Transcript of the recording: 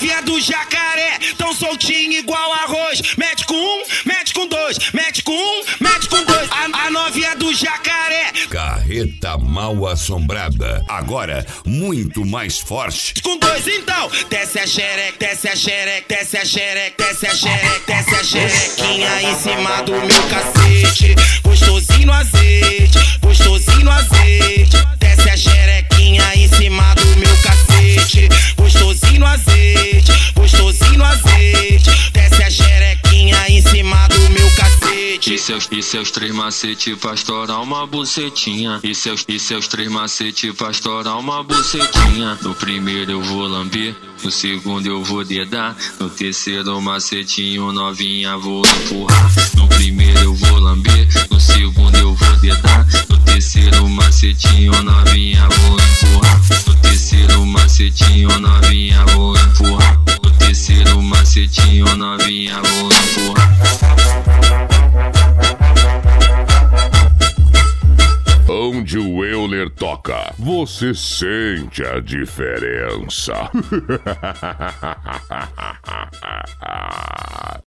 novinha do Jacaré, tão soltinha igual arroz. Mete com um, mete com dois, mete com um, mete com dois. A novinha do Jacaré. Carreta Mal Assombrada, agora muito mais forte. Com dois então, desce a xereca, desce a xereca, desce a xereca, desce a xereca, desce a xerequinha em cima do meu cacete. Gostosinho no azeite, gostosinho no azeite. Desce a xerequinha em cima do meu cacete. Gostosinho no azeite, gostosinho no azeite. Desce a xerequinha em cima do meu cacete. E seus três macetes pra estourar uma bucetinha. E seus três macetes pra estourar uma bucetinha. No primeiro eu vou lamber, no segundo eu vou dedar, no terceiro macetinho novinha vou empurrar. No primeiro eu vou lamber, no segundo eu vou dedar, no terceiro macetinho novinha vou empurrar. No terceiro macetinho novinha vou empurrar. No terceiro macetinho novinha vou empurrar. Onde o Euler toca, você sente a diferença.